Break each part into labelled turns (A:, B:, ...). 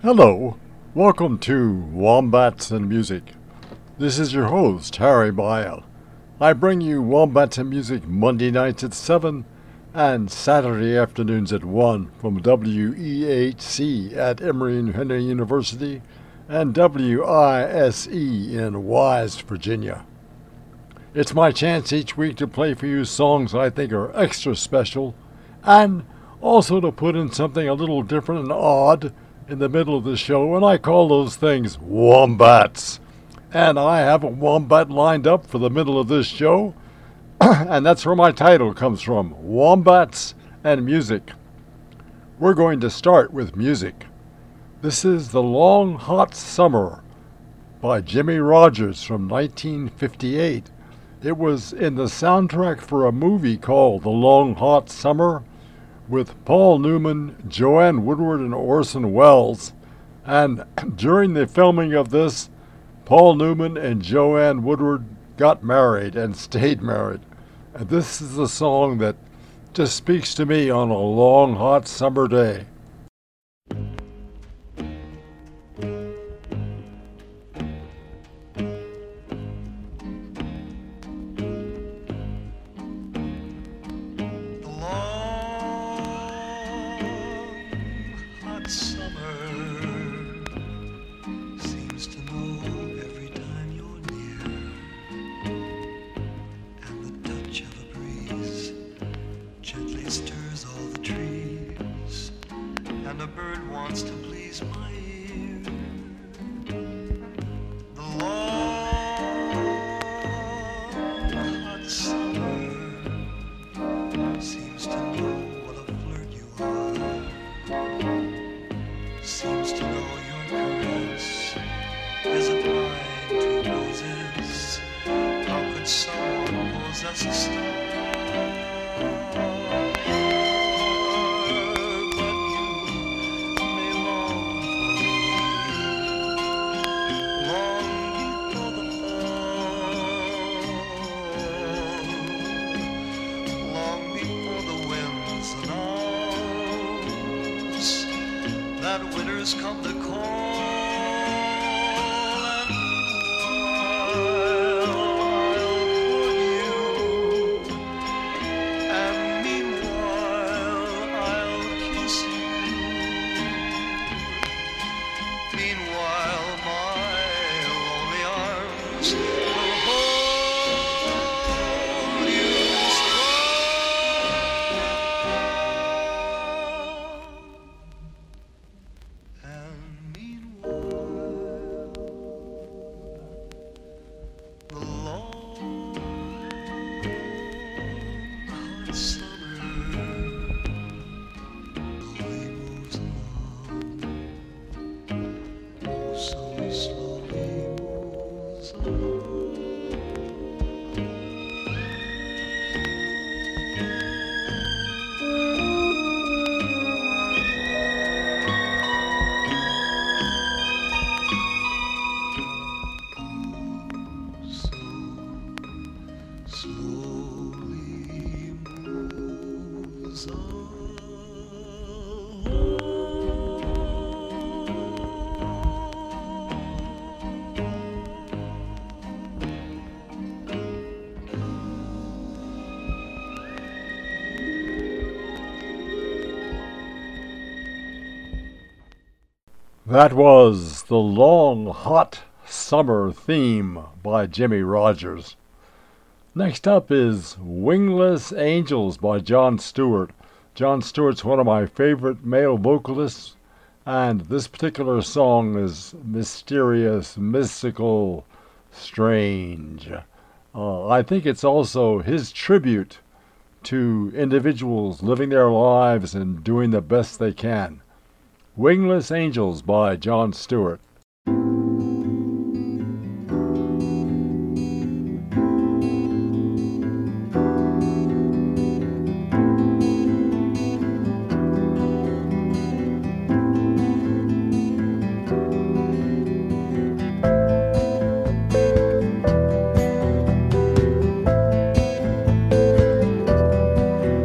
A: Hello, welcome to Wombats and Music. This is your host, Harry Bile. I bring you Wombats and Music Monday nights at 7 and Saturday afternoons at 1 from WEHC at Emory University and WISE in Wise, Virginia. It's my chance each week to play for you songs I think are extra special and also to put in something a little different and odd in the middle of the show, and I call those things wombats. And I have a wombat lined up for the middle of this show, and that's where my title comes from, Wombats and Music. We're going to start with music. This is The Long Hot Summer by Jimmie Rodgers from 1958. It was in the soundtrack for a movie called The Long Hot Summer, with Paul Newman, Joanne Woodward, and Orson Welles. And during the filming of this, Paul Newman and Joanne Woodward got married and stayed married. And this is a song that just speaks to me on a long, hot summer day. That was The Long Hot Summer Theme by Jimmie Rodgers. Next up is Wingless Angels by Jon Stewart. Jon Stewart's one of my favorite male vocalists, and this particular song is mysterious, mystical, strange. I think it's also his tribute to individuals living their lives and doing the best they can. Wingless Angels by Jon Stewart.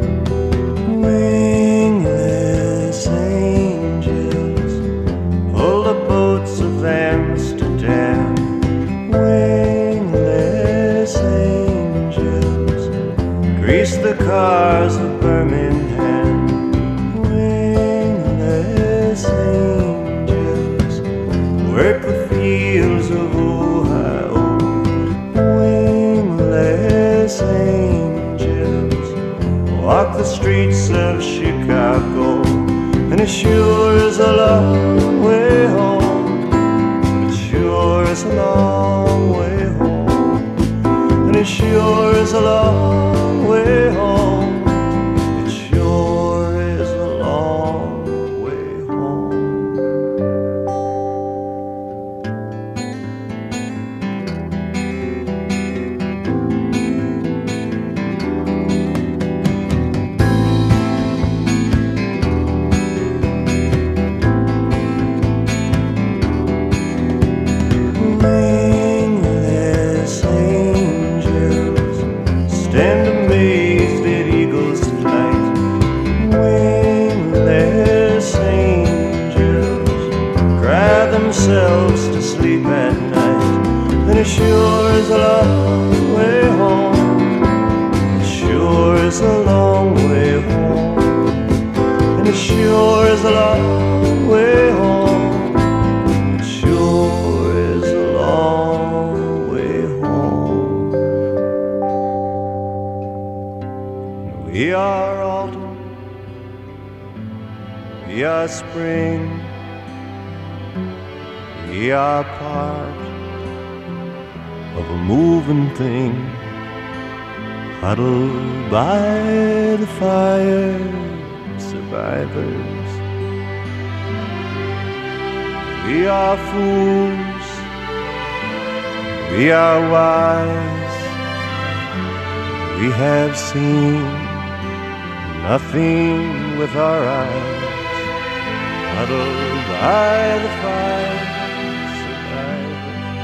B: Wingless angels prairies of Ohio, wingless angels walk the streets of Chicago, and it sure is a long way home. It sure is a long way home, and it sure is a long way home. It sure is a long way home. Wingless angels stand amazed at eagle's flight. Wingless angels cry themselves to sleep at night. And it sure is a long way home. It sure is a long way home. And it sure is a long way home. It sure is a long way home. We are autumn, we are spring, we are part of a moving thing, huddled by the fire, survivors. We are fools, we are wise, we have seen nothing with our eyes, huddled by the fire, survivors.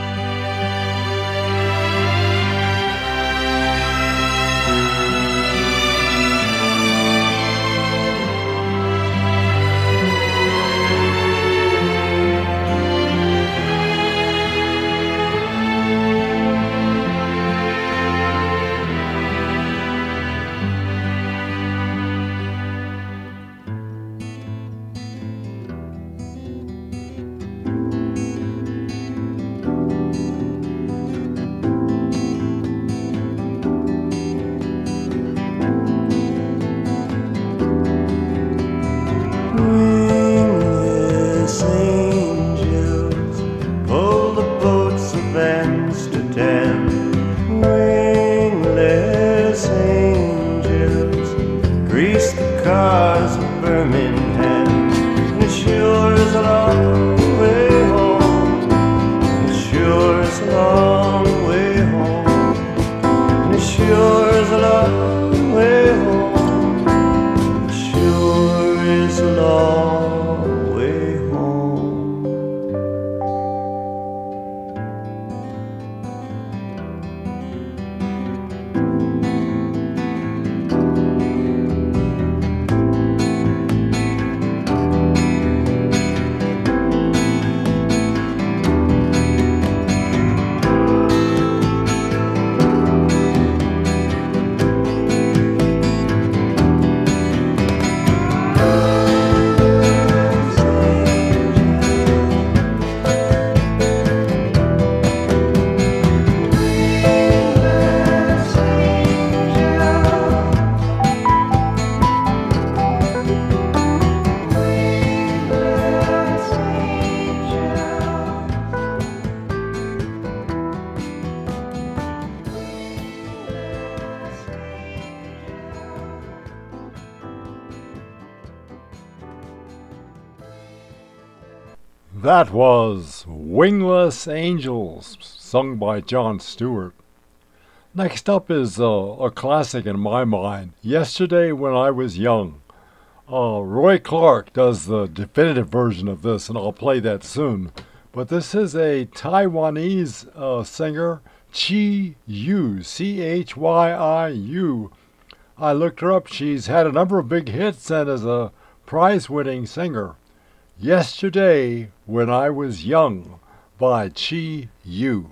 B: Wingless angels pull the boats of Amsterdam. Wingless angels grease the cars of Birmingham. And it sure is a long way home. It sure is a long way home. And it sure is a long way home. It sure is a long way home.
A: That was Wingless Angels, sung by Jon Stewart. Next up is a classic in my mind, Yesterday When I Was Young. Roy Clark does the definitive version of this, and I'll play that soon. But this is a Taiwanese singer, Chi Yu, Chyiu. I looked her up. She's had a number of big hits and is a prize-winning singer. Yesterday When I Was Young by Chi Yu.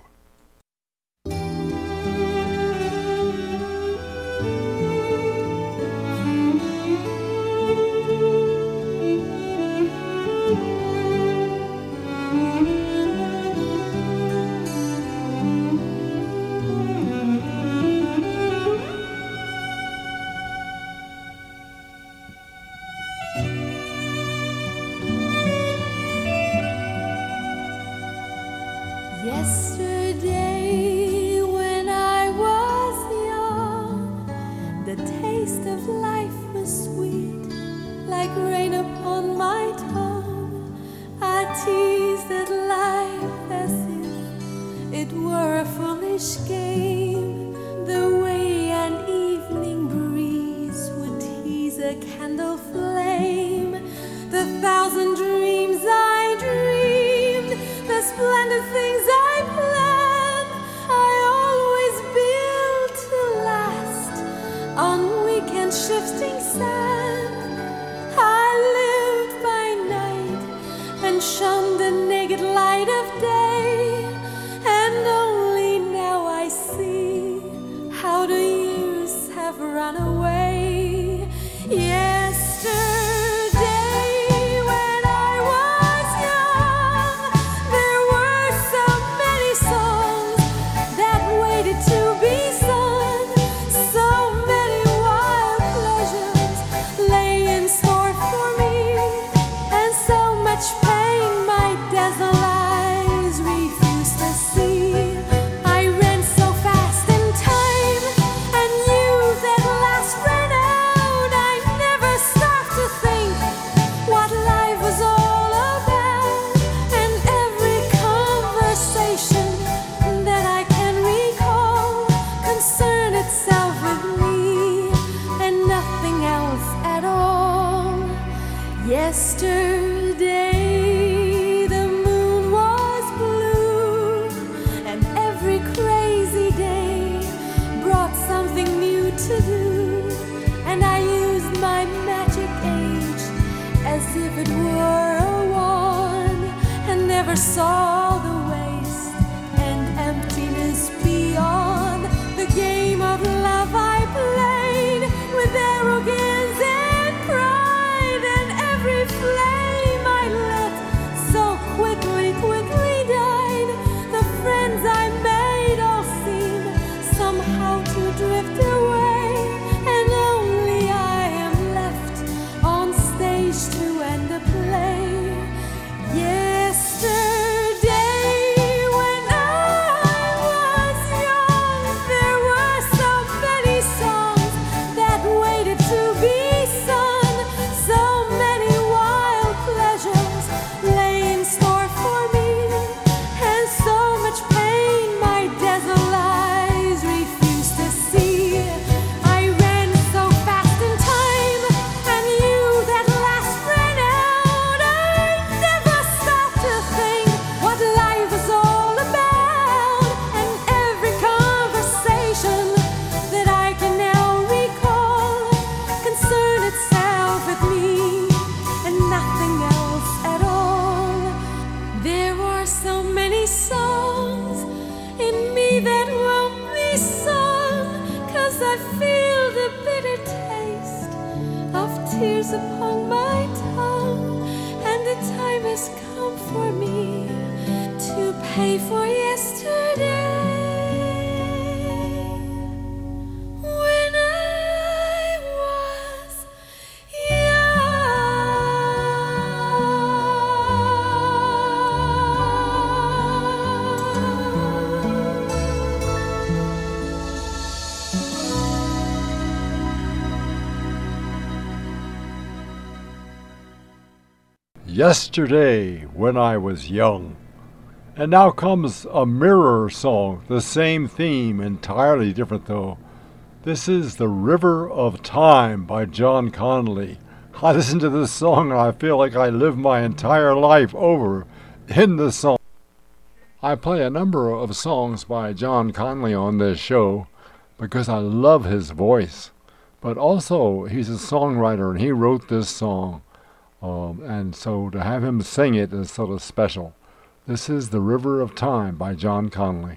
C: Yesterday, when I was young, the taste of life was sweet, like rain upon my tongue. I teased at life as if it were a foolish game, the way an evening breeze would tease a candle flame. The thousand dreams I dreamed, the splendid things I planned, I always built to last on weekend shifting sand. I lived by night and shunned the naked light of day, and only now I see how the years have run away. Yesterday, when I was young, there were so many songs that waited to be sung. So many wild pleasures lay in store for me, and so much pain my dazzled eyes refused to see. I ran so fast in time, and youth at last ran out. I never stopped to think what life was all about, and every conversation that I can recall concerned itself with me and nothing else at all. Yesterday, the moon was blue, and every crazy day brought something new to do, and I used my magic age as if it were a wand, and never saw the waste and emptiness beyond. The game of love I played with arrogance and pride, and every flame I lit so quickly died. The friends I made all seem somehow to drift away, and only I am left on stage to end the play. Yesterday, when I was young, there were so many songs that waited to be sung. So many wild pleasures lay in store for me, and so much pain my dazzled eyes refused to see. I ran so fast in time, and youth at last ran out. I never stopped to think what life was all about, and every conversation that I can now recall concerned itself with me and nothing else at all. There are so many songs in me that won't be sung, 'cause I feel the bitter taste of tears upon my tongue, and the time has come for me to pay for yesterday. When I was
A: Yesterday, when I was young. And now comes a mirror song, the same theme, entirely different though. This is The River of Time by John Connolly. I listen to this song and I feel like I live my entire life over in the song. I play a number of songs by John Connolly on this show because I love his voice. But also, he's a songwriter and he wrote this song. And so to have him sing it is sort of special. This is The River of Time by John Connolly.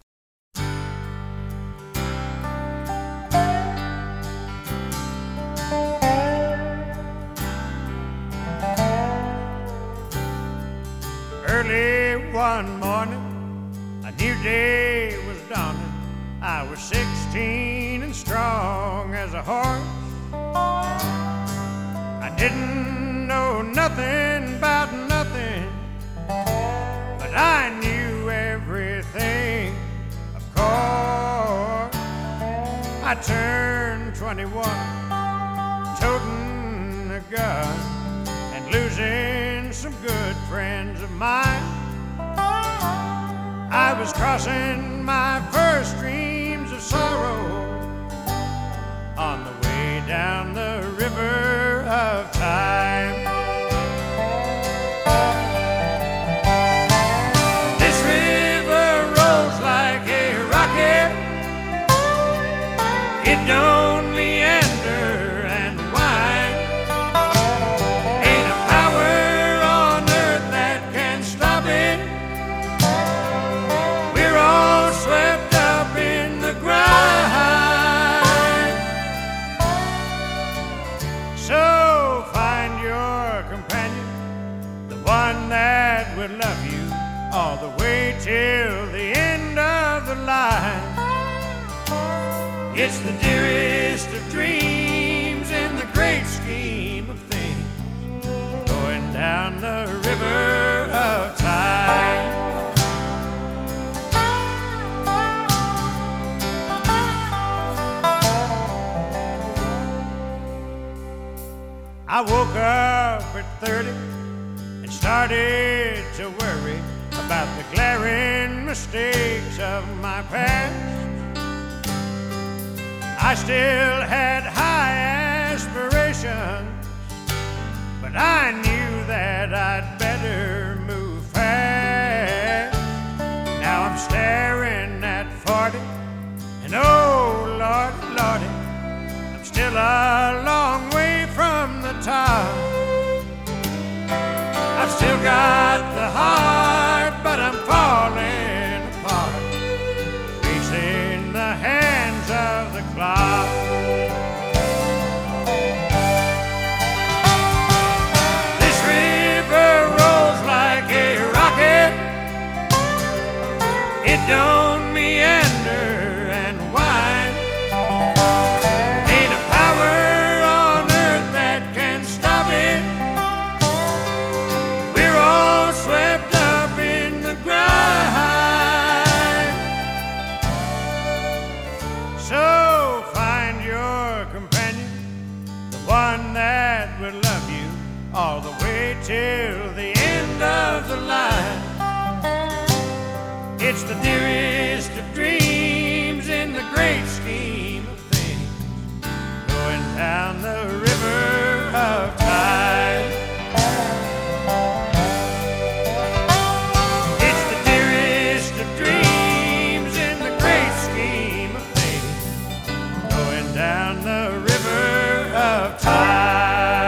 B: Early one morning, a new day was dawning. I was 16 and strong as a horse. I didn't know nothing about nothing, but I knew everything
D: I turned 21, toting a gun and losing some good friends of mine. I was crossing my first streams of sorrow on the way down the river of time. This river rolls like a rocket. It don't meander and whine. Ain't a power on earth that can stop it. We're all swept up in the grind. So find your companion, the one that will love you all the way till the end of the line. It's the dearest of dreams in the great scheme of things, going down the river of time. I woke up at 30 and started to worry about the glaring mistakes of my past. I still had high aspirations, but I knew that I'd better move fast. Now I'm staring at 40, and oh, Lordy, Lordy, I'm still a long way from the top. I've still got the heart, but I'm falling apart, racing the hands of the clock. This river rolls like a rocket. It don't meander and whine. Ain't a power on earth that can stop it. We're all swept up in the grind. So find your companion, the one that will love you all the way till the end of the line. It's the dearest of dreams in the great scheme of things, going down the river of time. It's the dearest of dreams in the great scheme of things, going down the river of time.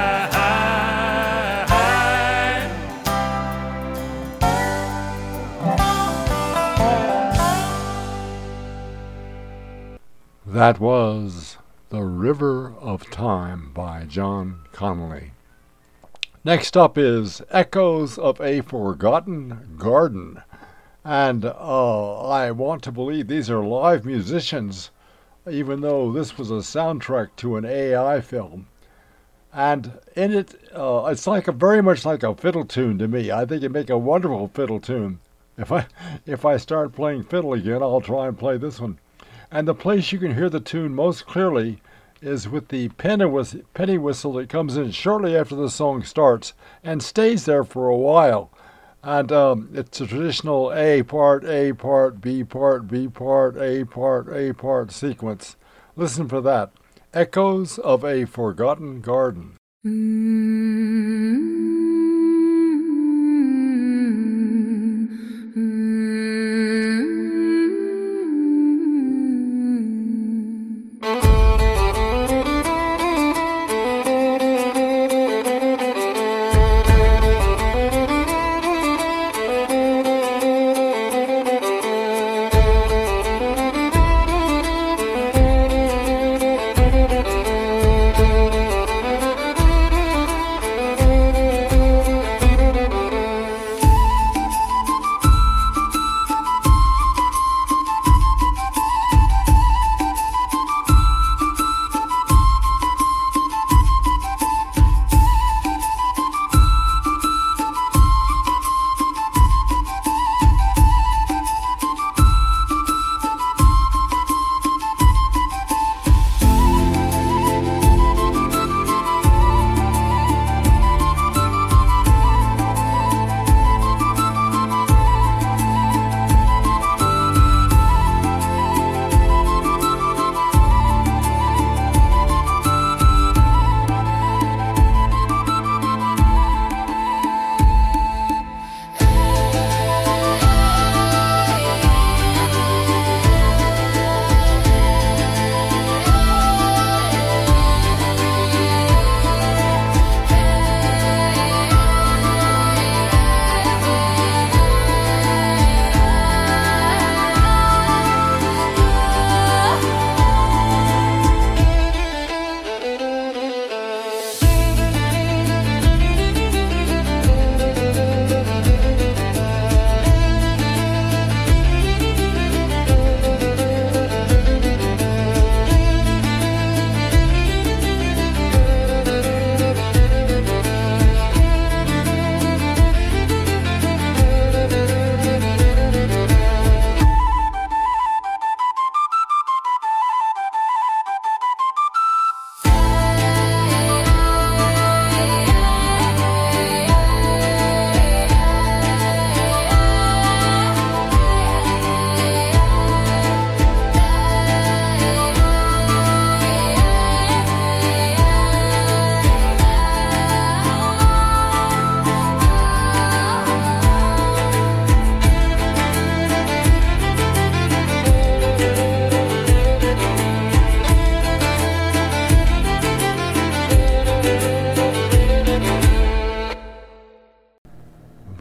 A: That was The River of Time by John Connolly. Next up is Echoes of a Forgotten Garden. And I want to believe these are live musicians, even though this was a soundtrack to an AI film. And in it, it's like very much like a fiddle tune to me. I think it'd make a wonderful fiddle tune. If I start playing fiddle again, I'll try and play this one. And the place you can hear the tune most clearly is with the penny whistle that comes in shortly after the song starts and stays there for a while. And it's a traditional A part, B part, B part, A part, A part sequence. Listen for that. Echoes of a Forgotten Garden.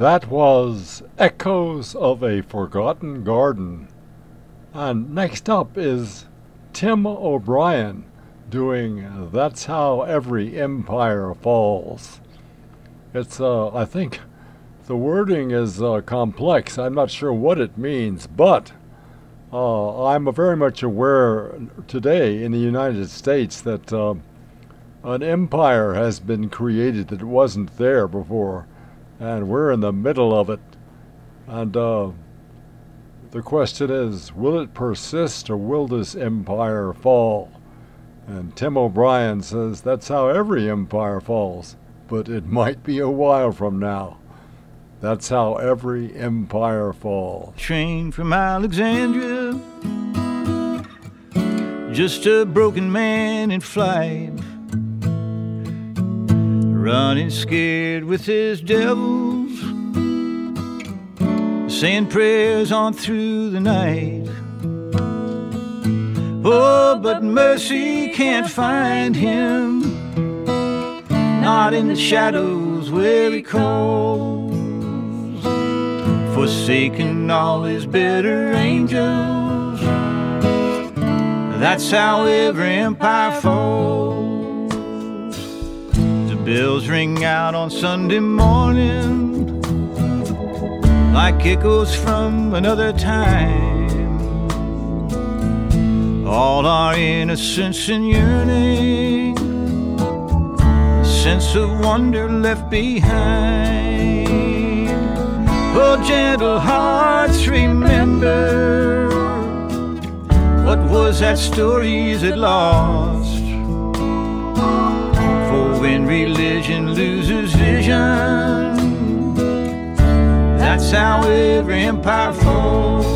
A: That was Echoes of a Forgotten Garden. And next up is Tim O'Brien doing That's How Every Empire Falls. It's, I think the wording is complex. I'm not sure what it means, but I'm very much aware today in the United States that an empire has been created that wasn't there before, and we're in the middle of it. And the question is, will it persist or will this empire fall? And Tim O'Brien says that's how every empire falls, but it might be a while from now. That's how every empire falls.
E: Train from Alexandria, just a broken man in flight, running scared with his devils, saying prayers on through the night. Oh, but mercy can't find him, not in the shadows where he crawls, forsaken all his better angels. That's how every empire falls. The bells ring out on Sunday morning like echoes from another time. All our innocence and yearning, a sense of wonder left behind. Oh, gentle hearts, remember, what was that story is it lost? For when religion loses vision, that's how every empire falls.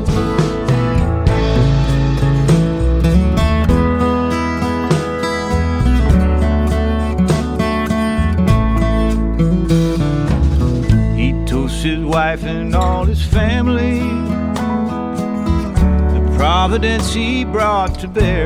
E: His wife and all his family, the providence he brought to bear.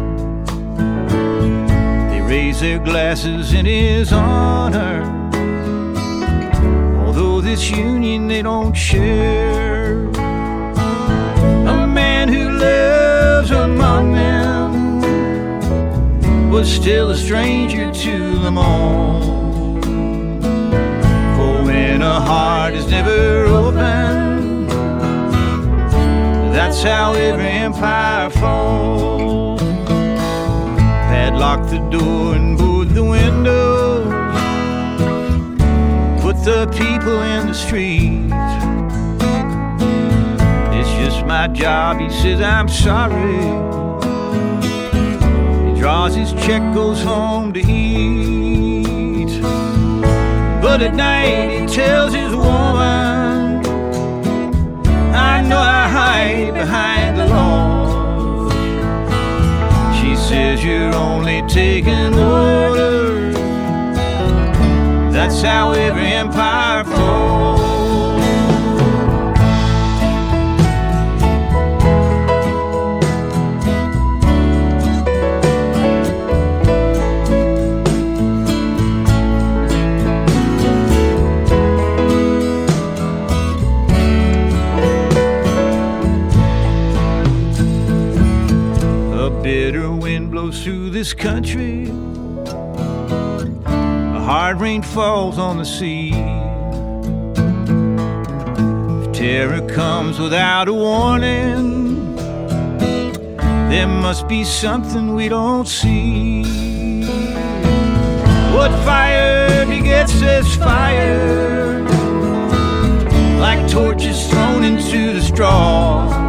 E: They raise their glasses in his honor, although this union they don't share. A man who lives among them was still a stranger to them all. When a heart is never open, that's how every empire falls. Padlock the door and board the windows, put the people in the street. It's just my job, he says, I'm sorry. He draws his check, goes home to eat. But at night he tells his woman, I know I hide behind the law. She says you're only taking orders. That's how every empire falls. Bitter wind blows through this country, a hard rain falls on the sea. If terror comes without a warning, there must be something we don't see. What fire begets this fire, like torches thrown into the straw.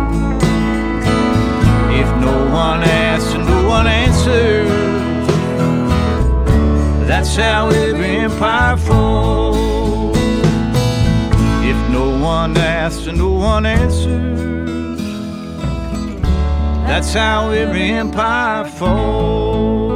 E: If no one asks and no one answers, that's how every empire falls. If no one asks and no one answers, that's how every empire falls.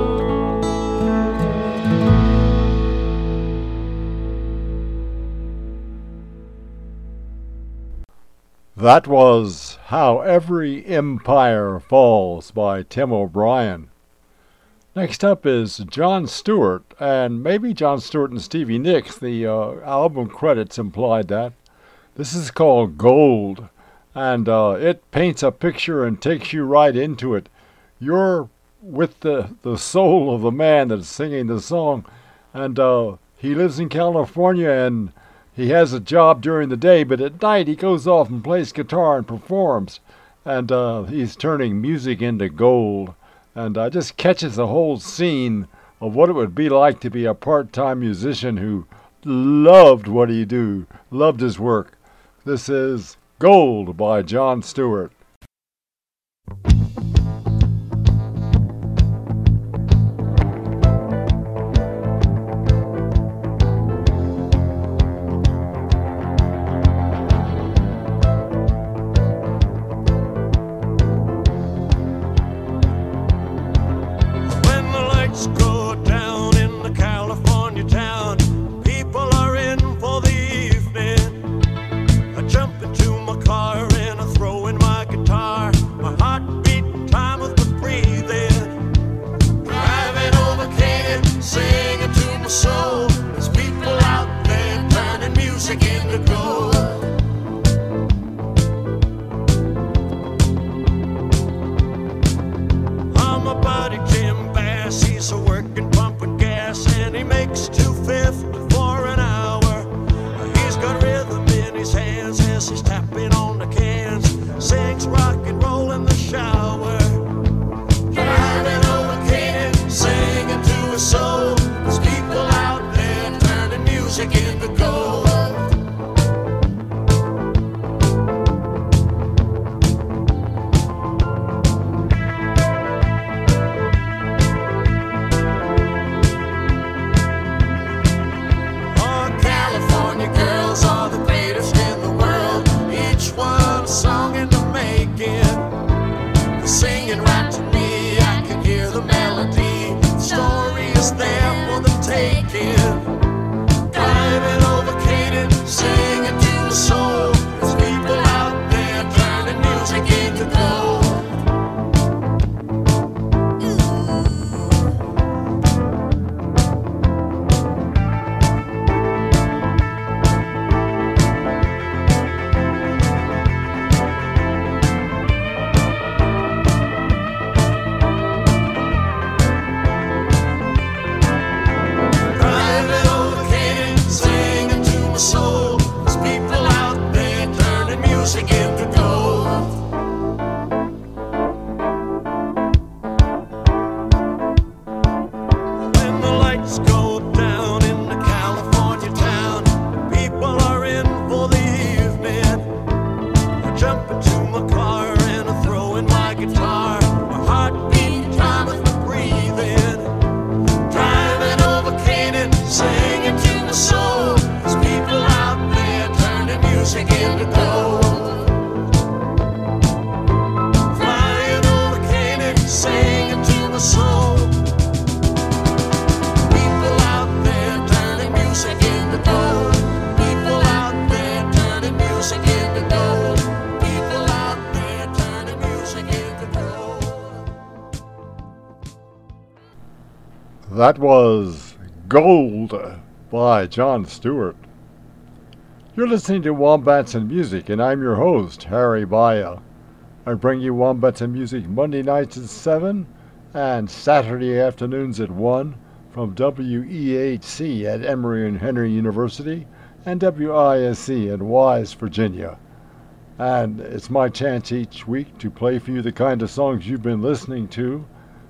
A: That was How Every Empire Falls by Tim O'Brien. Next up is Jon Stewart, and maybe Jon Stewart and Stevie Nicks. The album credits implied that. This is called Gold, and it paints a picture and takes you right into it. You're with the soul of the man that's singing the song, and he lives in California, and he has a job during the day, but at night he goes off and plays guitar and performs, and he's turning music into gold, and just catches the whole scene of what it would be like to be a part-time musician who loved what he do, loved his work. This is Gold by Jon Stewart. That was Gold by Jon Stewart. You're listening to Wombats and Music, and I'm your host, Harry Baya. I bring you Wombats and Music Monday nights at 7 and Saturday afternoons at 1 from WEHC at Emory and Henry University and WISC at Wise, Virginia. And it's my chance each week to play for you the kind of songs you've been listening to.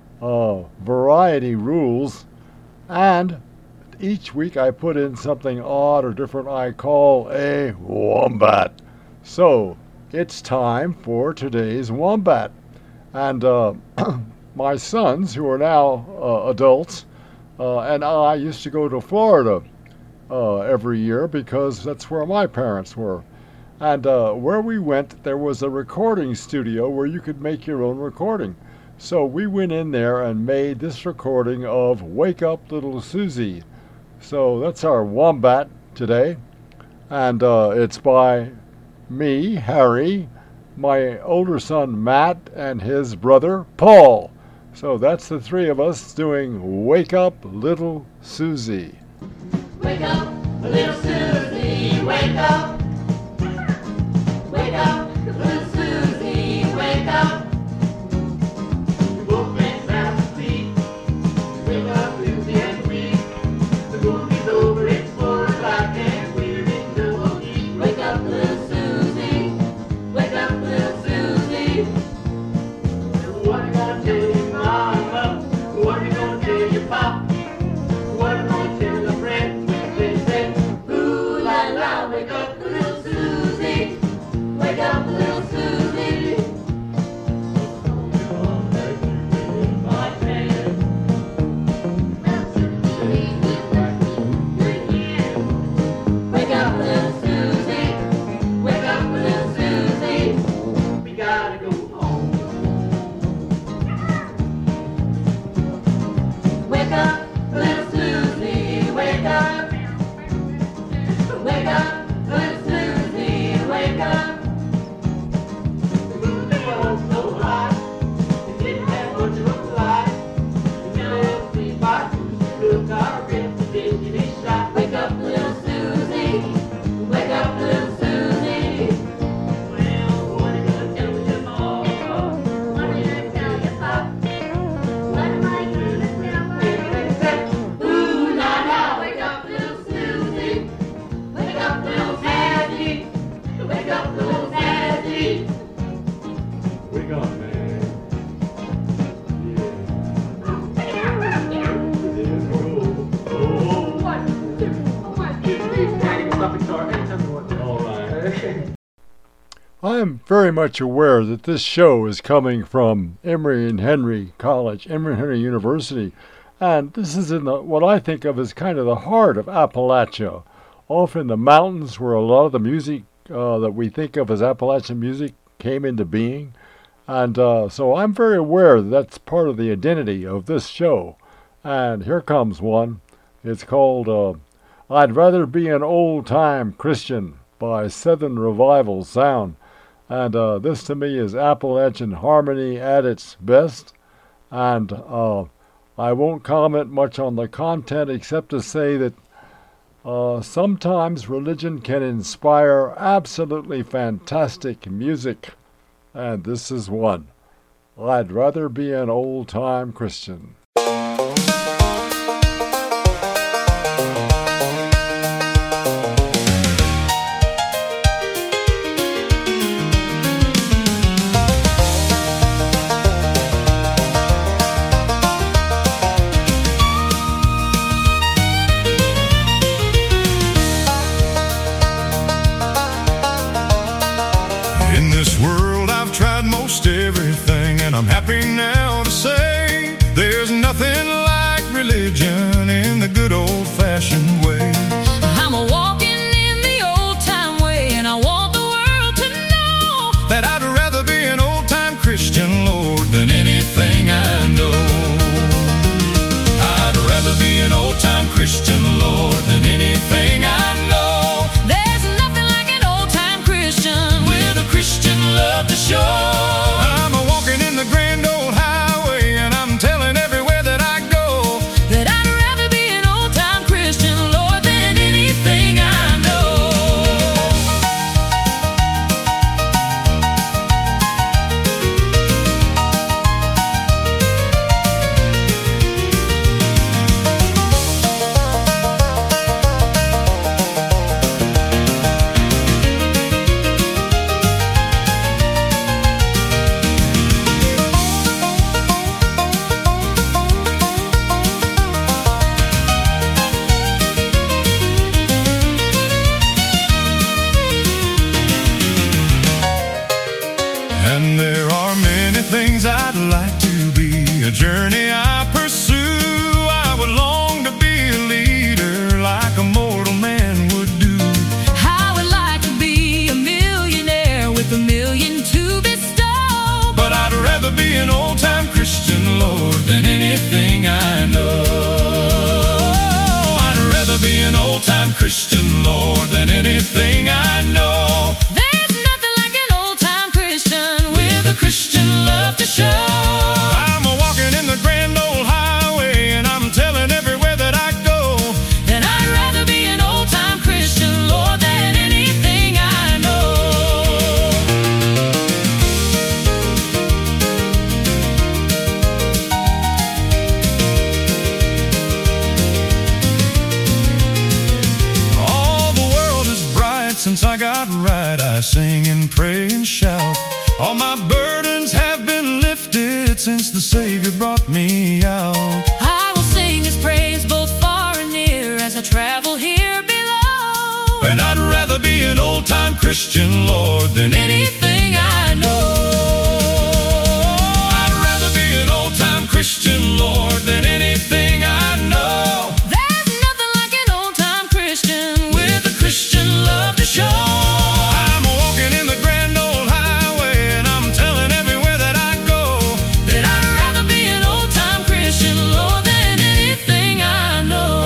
A: Variety rules, and each week I put in something odd or different I call a wombat. So it's time for today's wombat, and my sons, who are now adults, and I used to go to Florida every year because that's where my parents were. And where we went, there was a recording studio where you could make your own recording. So we went in there and made this recording of Wake Up Little Susie. So that's our wombat today. And it's by me, Harry, my older son Matt, and his brother Paul. So that's the three of us doing Wake Up Little Susie.
C: Wake up, little Susie, wake up. Wake up, little Susie, wake up. The boatman's fast asleep. Wake up, Lucy and weep. The movie's over, it's 4 o'clock and we're in double deep. Wake up, little Susie, wake up, little Susie. What are you gonna tell your mama? What are you gonna tell your pop? What are you gonna tell your friends? They say, ooh la la, wake up, little Susie. Wake up, little Susie. My friend. Wake up, little Susie. Wake up, little Susie. We gotta go home. Wake up, little Susie. Wake up. Wake up, little Susie. Wake up. The moon was so hot, it didn't have much of a fly. The yellow sleep by look our reputation is shot. Wake up, little Susie. Wake up, little Susie. Well, what are you gonna tell your mama? What are you gonna tell your pop? What am I gonna tell my friends? Ooh la la, wake up, little Susie. Wake up, little Zaddy. Wake up, little Zaddy.
B: Wake up, man.
A: I am very much aware that this show is coming from Emory and Henry College, Emory and Henry University, and this is in what I think of as kind of the heart of Appalachia, off in the mountains where a lot of the music that we think of as Appalachian music came into being. And so I'm very aware that that's part of the identity of this show. And here comes one. It's called I'd Rather Be an Old-Time Christian by Southern Revival Sound. And this to me is Appalachian harmony at its best. And I won't comment much on the content except to say that sometimes religion can inspire absolutely fantastic music. And this is one. I'd rather be an old-time Christian.
F: In this world I've tried most everything, and I'm happy now to say there's nothing like religion in the good old-fashioned way.
G: I'm a walking in the old-time way, and I want the world to know
F: That I'd rather be an old-time Christian, Lord, than anything I know. I'd rather be an old-time Christian, Lord, than anything I know.
G: there's nothing like an old-time Christian
F: With a Christian love to show. I'm a walking in the grand old highway, and I'm telling everywhere that I go
G: that I'd rather be an old-time Christian, Lord, than anything I know.
F: And there are many things I'd like to be, a journey I pursue. I would long to be a leader like a mortal man would do.
G: I would like to be a millionaire with $1 million to bestow,
F: But I'd rather be an old-time Christian, Lord, than anything I know. I'd rather be an old-time Christian, Lord, than anything I know.
G: there's nothing like an old-time Christian with
F: With a Christian love to show. I'm a walking in the sing and pray and shout. All my burdens have been lifted since the Savior brought me out.
G: I will sing His praise both far and near as I travel here below.
F: And I'd rather be an old-time Christian, Lord, than anything I know. I'd rather be an old-time Christian, Lord, than anything I know.
G: There's nothing like an old-time Christian with a Christian love to show.
F: I'm walking in the grand old highway, and I'm telling everywhere that I go
G: That I'd rather be an old-time Christian, Lord, than anything I know.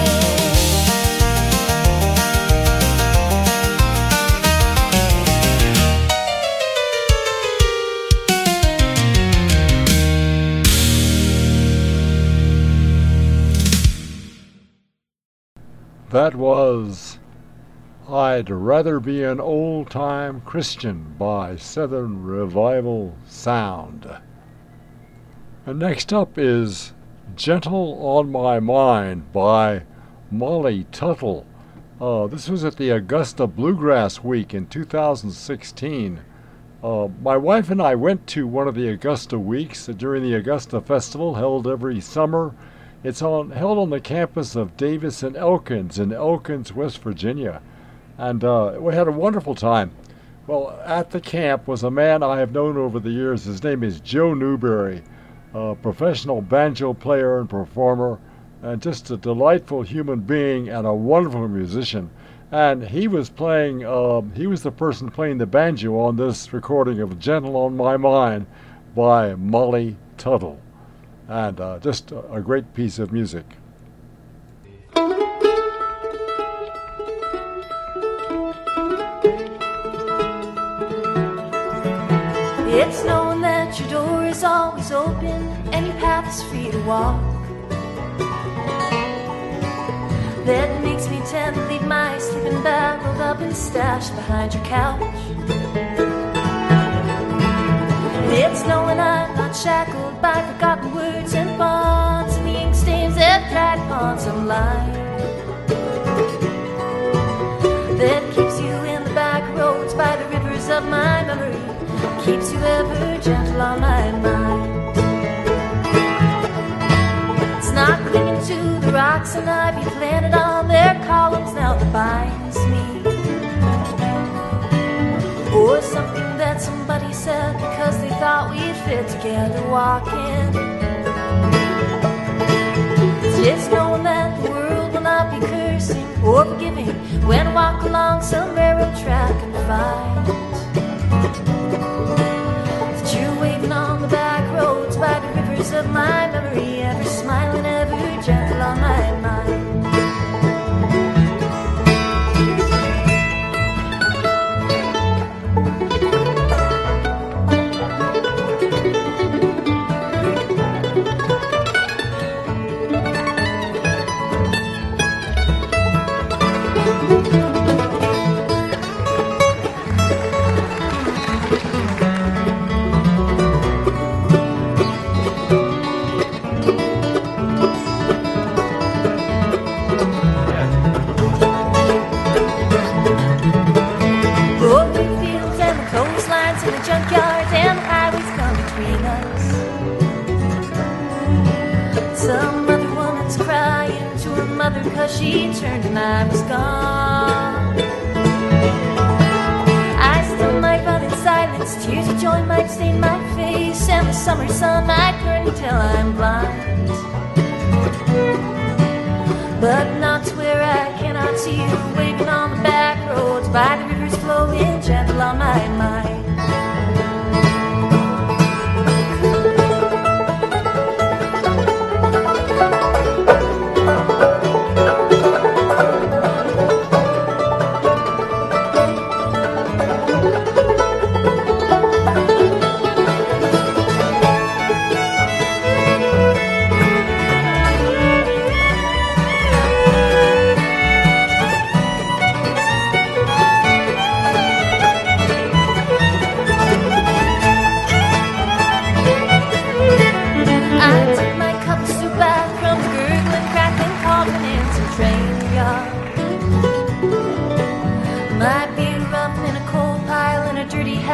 A: That was I'd Rather Be an Old-Time Christian by Southern Revival Sound. And next up is Gentle on My Mind by Molly Tuttle. This was at the Augusta Bluegrass Week in 2016. My wife and I went to one of the Augusta Weeks during the Augusta Festival held every summer. It's held on the campus of Davis and Elkins in Elkins, West Virginia. And we had a wonderful time. Well, at the camp was a man I have known over the years. His name is Joe Newberry, a professional banjo player and performer, and just a delightful human being and a wonderful musician. And he was the person playing the banjo on this recording of Gentle on My Mind by Molly Tuttle. And just a great piece of music.
C: It's knowing that your door is always open and your path is free to walk that makes me tend to leave my sleeping bag rolled up and stashed behind your couch. It's knowing I'm not shackled by forgotten words and bonds and the ink stains that drag upon some line that keeps you in the back roads by the rivers of my memory, keeps you ever gentle on my mind. It's not clinging to the rocks and ivy planted on their columns now that binds me, or something that somebody said because they thought we'd fit together walking. It's knowing that the world will not be cursing or forgiving when I walk along some railroad track and find that you're waving on the back roads by the rivers of my memory, ever smiling, ever gentle on my mind. Cause she turned and I was gone. I still might run in silence, tears of joy might stain my face, and the summer sun might burn until I'm blind. But not to where I cannot see you, waving on the back roads by the rivers flowing gentle on my mind.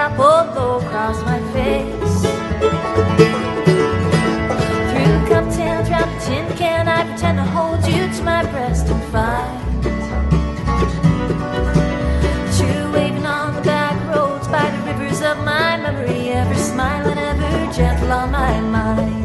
C: drop all low across my face. Through a cocktail, drop a tin can, I pretend to hold you to my breast and fight. You waving on the back roads by the rivers of my memory, ever smiling, ever gentle on my mind.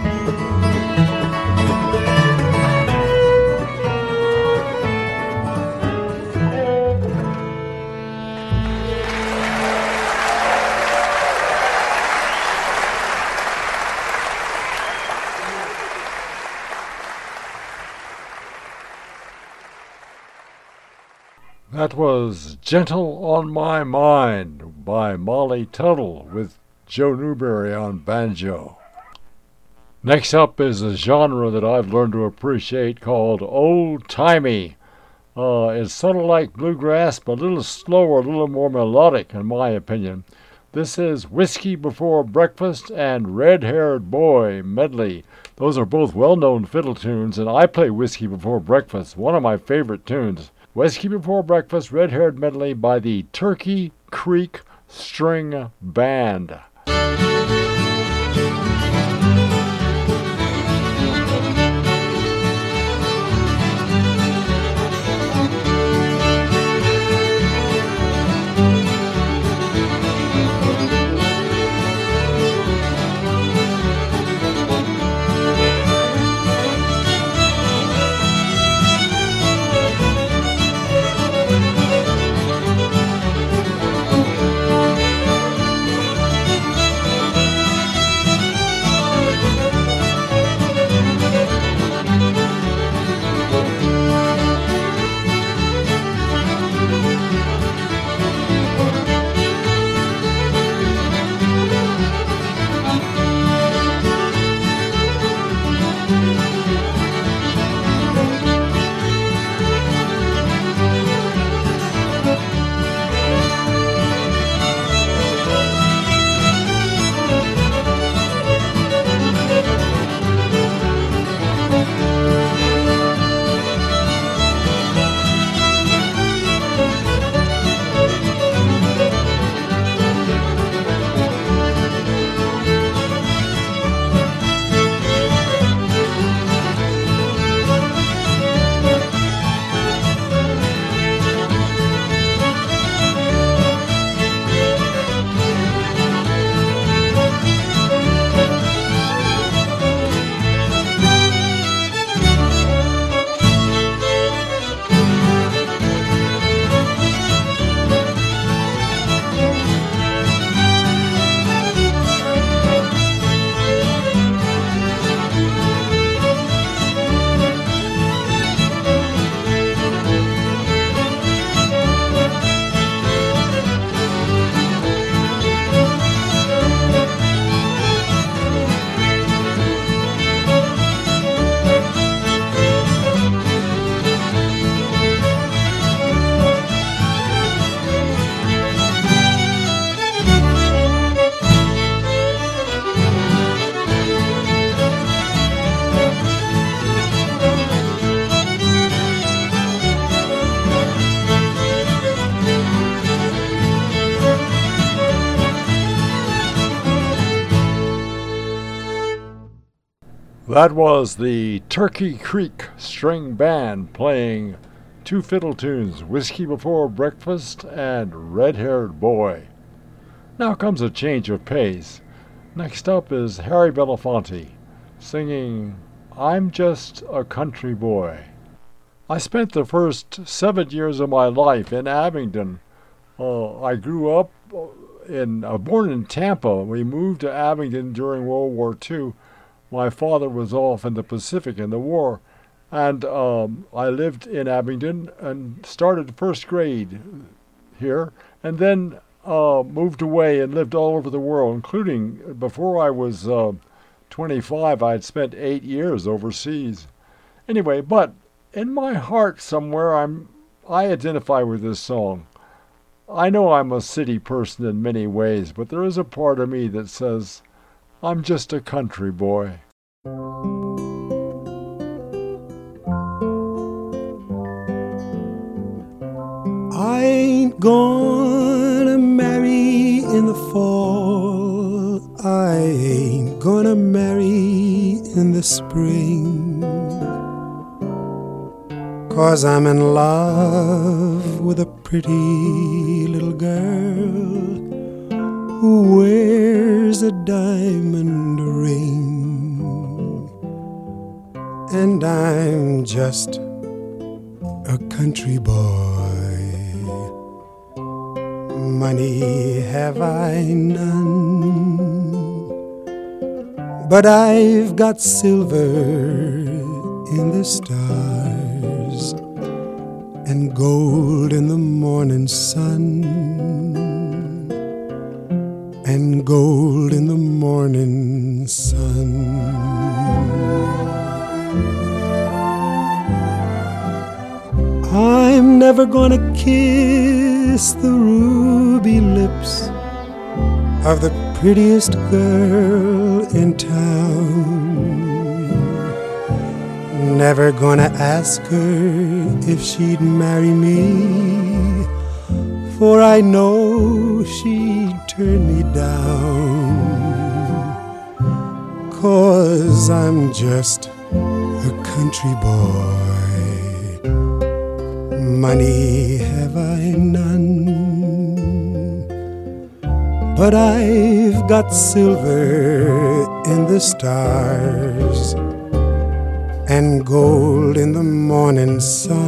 A: That was Gentle on My Mind by Molly Tuttle with Joe Newberry on banjo. Next up is a genre that I've learned to appreciate called old-timey. It's sort of like bluegrass, but a little slower, a little more melodic in my opinion. This is Whiskey Before Breakfast and Red-Haired Boy medley. Those are both well-known fiddle tunes, and I play Whiskey Before Breakfast, one of my favorite tunes. Whiskey Before Breakfast, Red-Haired Medley by the Turkey Creek String Band. That was the Turkey Creek String Band playing two fiddle tunes, Whiskey Before Breakfast and Red-Haired Boy. Now comes a change of pace. Next up is Harry Belafonte singing I'm Just a Country Boy. I spent the first 7 years of my life in Abingdon. I grew up born in Tampa. We moved to Abingdon during World War II. My father was off in the Pacific in the war, and I lived in Abingdon and started first grade here, and then moved away and lived all over the world, including before I was 25, I had spent 8 years overseas. Anyway, but in my heart somewhere, I identify with this song. I know I'm a city person in many ways, but there is a part of me that says, I'm just a country boy.
H: I ain't gonna marry in the the spring, 'cause I'm in love with a pretty little girl who wears a diamond ring. And I'm just a country boy. Money have I none, but I've got silver in the stars and gold in the morning sun, and gold in the morning sun. I'm never gonna kiss the ruby lips of the prettiest girl in town. Never gonna ask her if she'd marry me, for I know she'd turn me down. 'Cause I'm just a country boy. Money have I none, but I've got silver in the stars and gold in the morning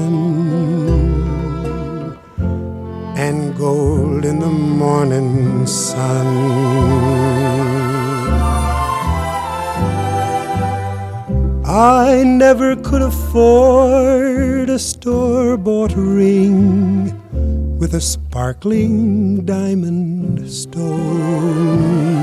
H: sun, and gold in the morning sun. I never could afford a store-bought ring with a sparkling diamond stone.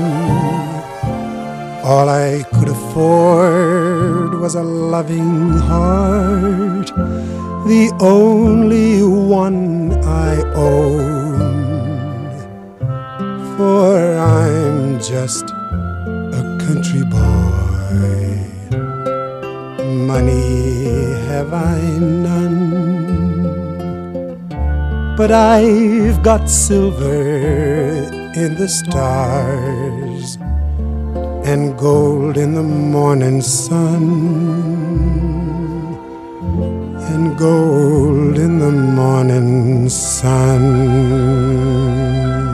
H: All I could afford was a loving heart, the only one I own. For I'm just a country boy. Money have I none, but I've got silver in the stars and gold in the morning sun, and gold in the morning sun.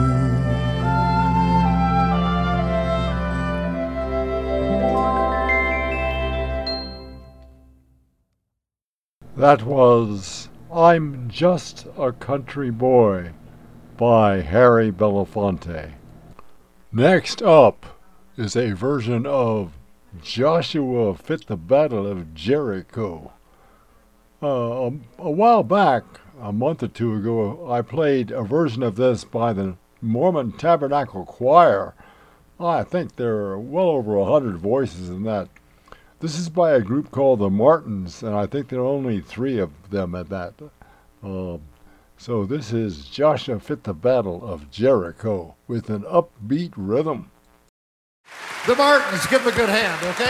A: That was I'm Just a Country Boy by Harry Belafonte. Next up is a version of Joshua Fit the Battle of Jericho. A while back, a month or two ago, I played a version of this by the Mormon Tabernacle Choir. I think there are well over 100 voices in that. This is by a group called the Martins, and I think there are only 3 of them at that. So this is Joshua Fit the Battle of Jericho with an upbeat rhythm.
D: The Martins, give them a good hand, okay?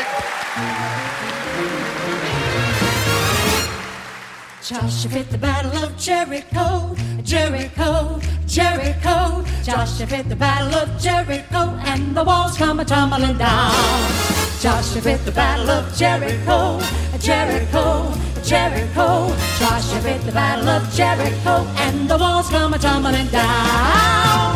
C: Joshua fit the battle of Jericho, Jericho, Jericho. Joshua fit the battle of Jericho, and the walls come a-tumbling down. Joshua fit the battle of Jericho, Jericho, Jericho. Joshua fit the battle of Jericho, and the walls come a-tumbling down.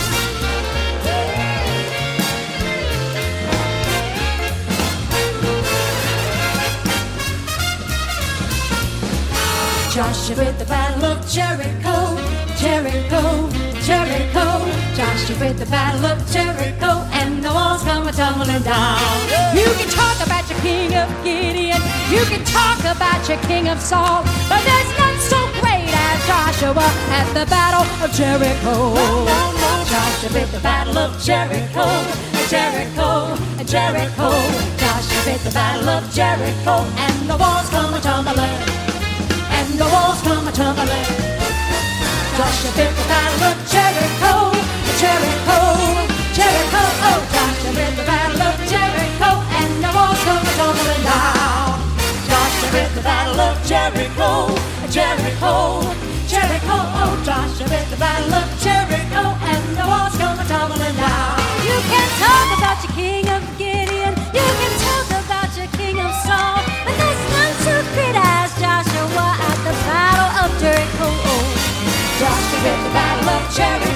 C: Joshua fit the battle of Jericho, Jericho, Jericho. Joshua fit the battle of Jericho, and the walls come a-tumbling down. You can talk about your king of Gideon, you can talk about your king of Saul, but there's none so great as Joshua at the battle of Jericho. Joshua fit the battle of Jericho, Jericho, Jericho. Joshua fit the battle of Jericho, and the walls come a-tumbling. And the walls come a-tumbling. Joshua fit the battle of Jericho, Jericho, Jericho. Oh, Joshua fit the battle of Jericho, and the walls come a-tumbling down. Joshua fit the battle of Jericho, Jericho, Jericho. Oh, Joshua fit the battle of Jericho, and the walls come a-tumbling down. You can talk about your king of Gideon, you can talk about your king of Saul,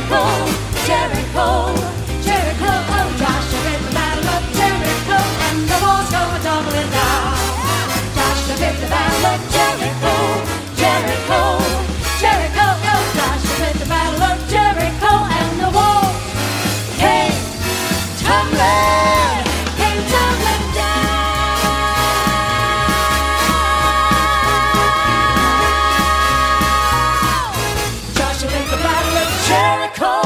C: Jericho, Jericho, Jericho. Oh, Joshua at the Battle of Jericho, and the walls go tumbling down. Joshua at the Battle of Jericho, Jericho, Jericho. Oh, Joshua at the Battle of Jericho, and the walls came tumbling down. Joshua at the Battle of Jericho.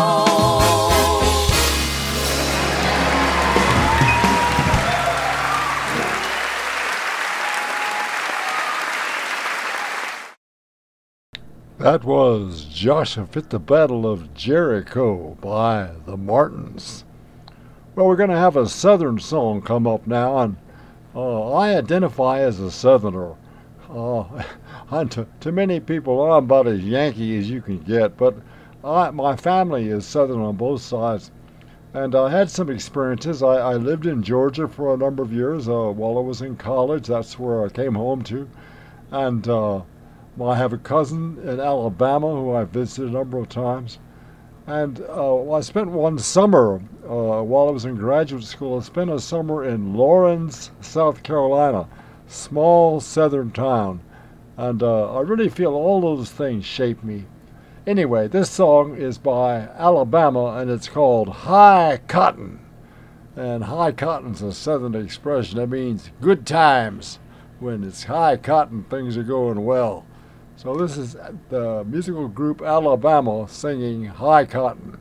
A: That was Joshua at the Battle of Jericho by the Martins. Well, we're going to have a Southern song come up now, and I identify as a Southerner. And to many people, I'm about as Yankee as you can get, but my family is Southern on both sides. And I had some experiences. I lived in Georgia for a number of years while I was in college. That's where I came home to. And I have a cousin in Alabama who I visited a number of times. And I spent one summer while I was in graduate school. I spent a summer in Lawrence, South Carolina, small southern town. And I really feel all those things shape me. Anyway, this song is by Alabama, and it's called High Cotton. And high cotton's a southern expression. That means good times. When it's high cotton, things are going well. So this is the musical group Alabama singing High Cotton.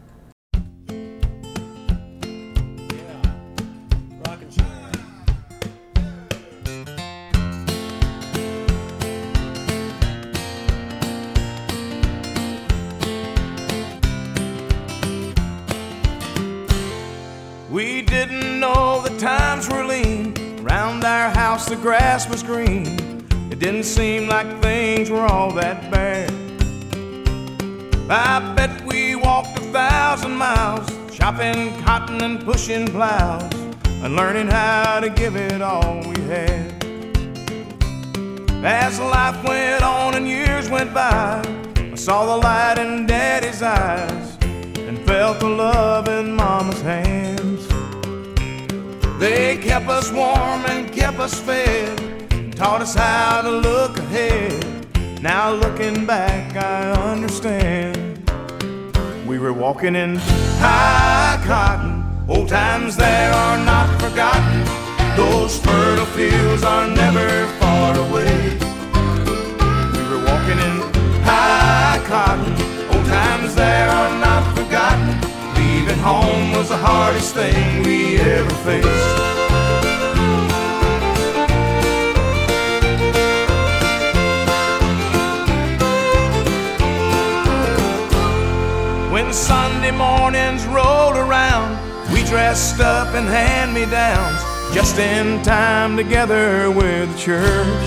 E: We didn't know the times were lean. Round our house the grass was green. It didn't seem like things were all that bad. I bet we walked 1,000 miles, chopping cotton and pushing plows, and learning how to give it all we had. As life went on and years went by, I saw the light in Daddy's eyes and felt the love in Mama's hands. They kept us warm and kept us fed, taught us how to look ahead. Now looking back, I understand. We were walking in high cotton. Old times there are not forgotten. Those fertile fields are never far away. We were walking in high cotton. Old times there are not forgotten. Leaving home was the hardest thing we ever faced. When Sunday mornings rolled around, we dressed up in hand-me-downs, just in time together with the church.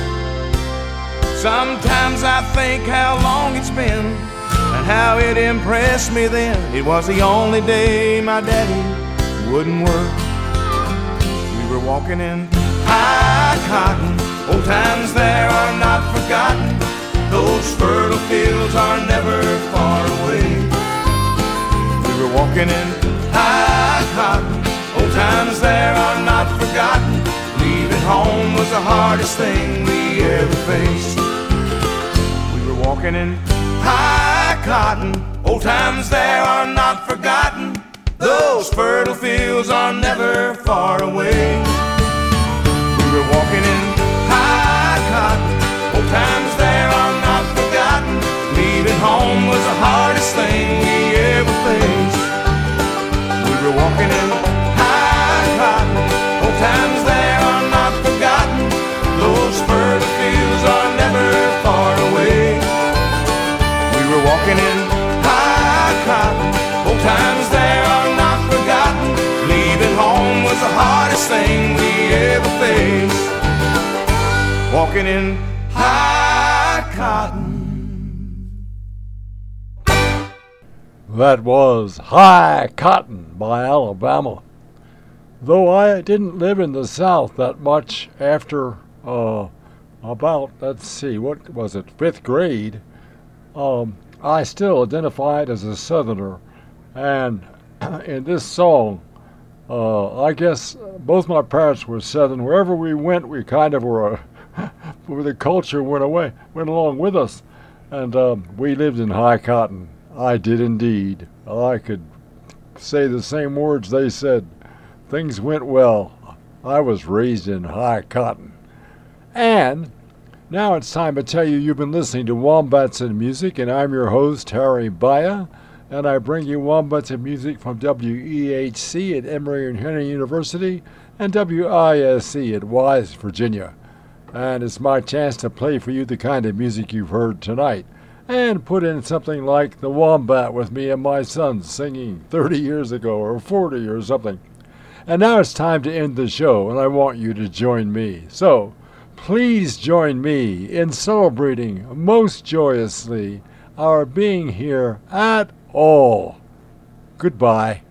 E: Sometimes I think how long it's been and how it impressed me then. It was the only day my daddy wouldn't work. We were walking in high cotton. Old times there are not forgotten. Those fertile fields are never far away. We were walking in high cotton. Old times there are not forgotten. Leaving home was the hardest thing we ever faced. We were walking in high cotton. Old times there are not forgotten. Those fertile fields are never far away. We were walking in high cotton. Old times there are not forgotten. Leaving home was the hardest thing we ever faced. We were walking in high cotton. Old times there are not forgotten. Those fertile fields are never far away. We were walking in high cotton. Old times there are not forgotten. Leaving home was the hardest thing we ever faced. Walking in high cotton.
A: That was High Cotton by Alabama. Though I didn't live in the South that much after about, let's see, what was it, 5th grade, I still identified as a Southerner. And in this song, I guess both my parents were Southern. Wherever we went, we kind of were, where the culture went along with us. And we lived in high cotton. I did indeed. I could say the same words they said. Things went well. I was raised in high cotton. And now it's time to tell you you've been listening to Wombats and Music, and I'm your host, Harry Baya, and I bring you Wombats and Music from WEHC at Emory and Henry University and WISC at Wise, Virginia. And it's my chance to play for you the kind of music you've heard tonight, and put in something like The Wombat with me and my son singing 30 years ago or 40 or something. And now it's time to end the show, and I want you to join me. So, please join me in celebrating most joyously our being here at all. Goodbye.